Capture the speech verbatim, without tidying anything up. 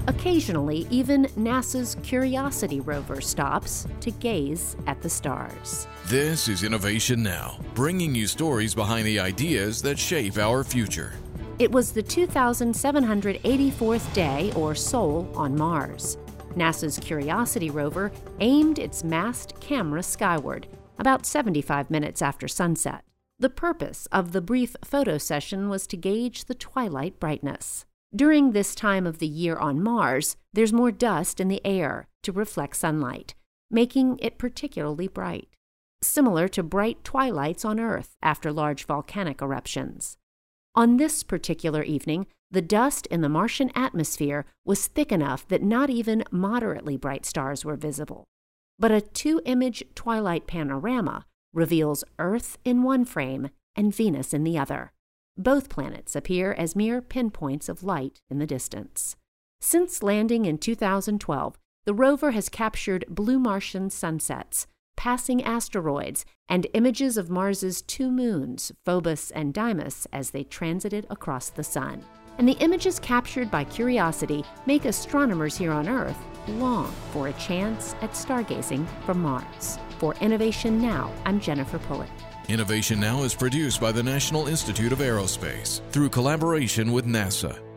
Occasionally, even NASA's Curiosity rover stops to gaze at the stars. This is Innovation Now, bringing you stories behind the ideas that shape our future. It was the two thousand seven hundred eighty-fourth day, or SOL, on Mars. NASA's Curiosity rover aimed its masked camera skyward about seventy-five minutes after sunset. The purpose of the brief photo session was to gauge the twilight brightness. During this time of the year on Mars, there's more dust in the air to reflect sunlight, making it particularly bright, similar to bright twilights on Earth after large volcanic eruptions. On this particular evening, the dust in the Martian atmosphere was thick enough that not even moderately bright stars were visible. But a two-image twilight panorama reveals Earth in one frame and Venus in the other. Both planets appear as mere pinpoints of light in the distance. Since landing in two thousand twelve, the rover has captured blue Martian sunsets, passing asteroids, and images of Mars's two moons, Phobos and Deimos, as they transited across the Sun. And the images captured by Curiosity make astronomers here on Earth long for a chance at stargazing from Mars. For Innovation Now, I'm Jennifer Pullitt. Innovation Now is produced by the National Institute of Aerospace through collaboration with NASA.